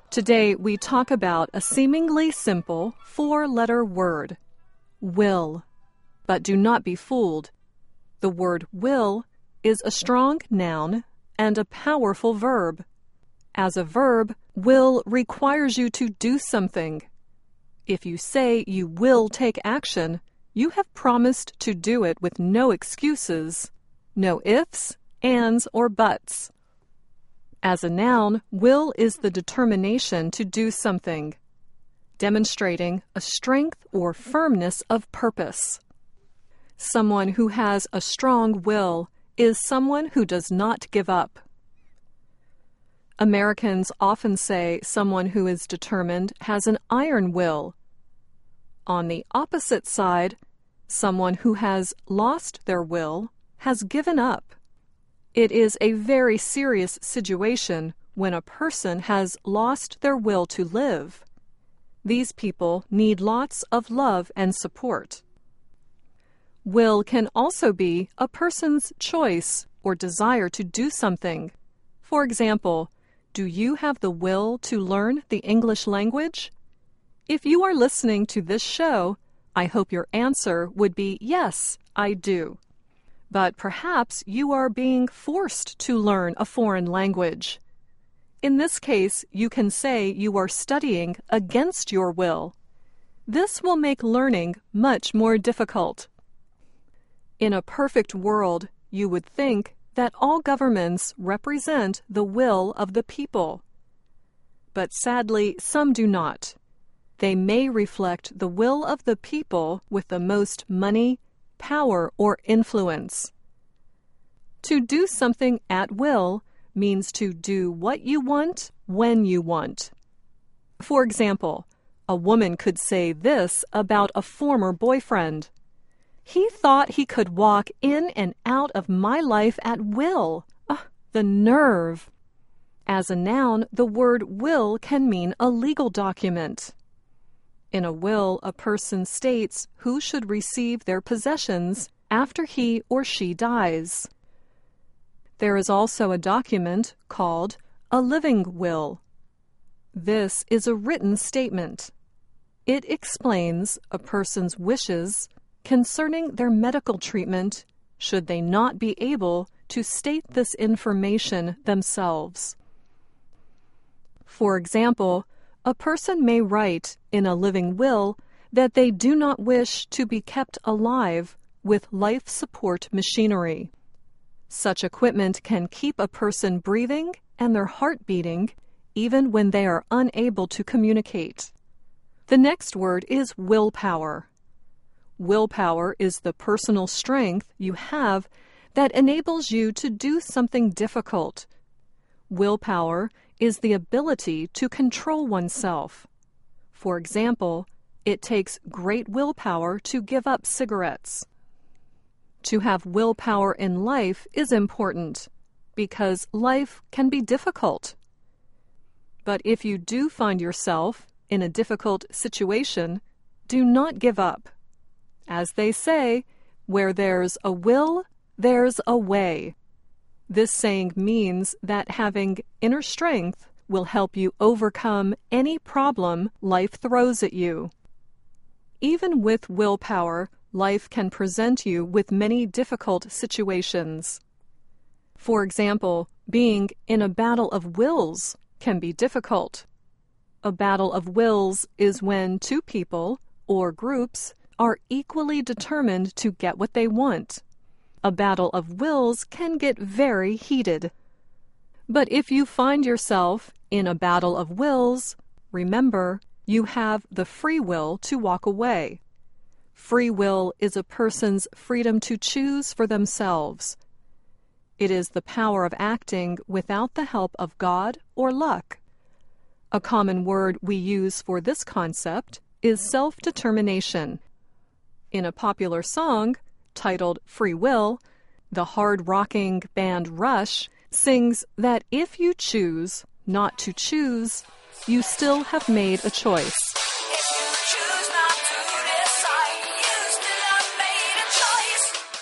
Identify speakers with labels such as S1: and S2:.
S1: Today we talk about a seemingly simple four-letter word, will. But do not be fooled. The word will is a strong noun and a powerful verb. As a verb, will requires you to do something. If you say you will take action, you have promised to do it with no excuses, no ifs, ands, or buts. As a noun, will is the determination to do something, demonstrating a strength or firmness of purpose. Someone who has a strong will is someone who does not give up. Americans often say someone who is determined has an iron will. On the opposite side, someone who has lost their will has given up. It is a very serious situation when a person has lost their will to live. These people need lots of love and support. Will can also be a person's choice or desire to do something. For example, do you have the will to learn the English language? If you are listening to this show, I hope your answer would be yes, I do. But perhaps you are being forced to learn a foreign language. In this case, you can say you are studying against your will. This will make learning much more difficult. In a perfect world, you would think that all governments represent the will of the people. But sadly, some do not. They may reflect the will of the people with the most money, power, or influence. To do something at will means to do what you want when you want. For example, a woman could say this about a former boyfriend. He thought he could walk in and out of my life at will. The nerve! As a noun, the word will can mean a legal document. In a will, a person states who should receive their possessions after he or she dies. There is also a document called a living will. This is a written statement. It explains a person's wishes concerning their medical treatment should they not be able to state this information themselves. For example, a person may write in a living will that they do not wish to be kept alive with life support machinery. Such equipment can keep a person breathing and their heart beating even when they are unable to communicate. The next word is willpower. Willpower is the personal strength you have that enables you to do something difficult. Willpower is the ability to control oneself. For example, it takes great willpower to give up cigarettes. To have willpower in life is important because life can be difficult. But if you do find yourself in a difficult situation, do not give up. As they say, where there's a will, there's a way. This saying means that having inner strength will help you overcome any problem life throws at you. Even with willpower, life can present you with many difficult situations. For example, being in a battle of wills can be difficult. A battle of wills is when two people or groups are equally determined to get what they want. A battle of wills can get very heated. But if you find yourself in a battle of wills, remember, you have the free will to walk away. Free will is a person's freedom to choose for themselves. It is the power of acting without the help of God or luck. A common word we use for this concept is self-determination. In a popular song, titled Free Will, the hard-rocking band Rush sings that if you choose not to choose, you still have made a choice.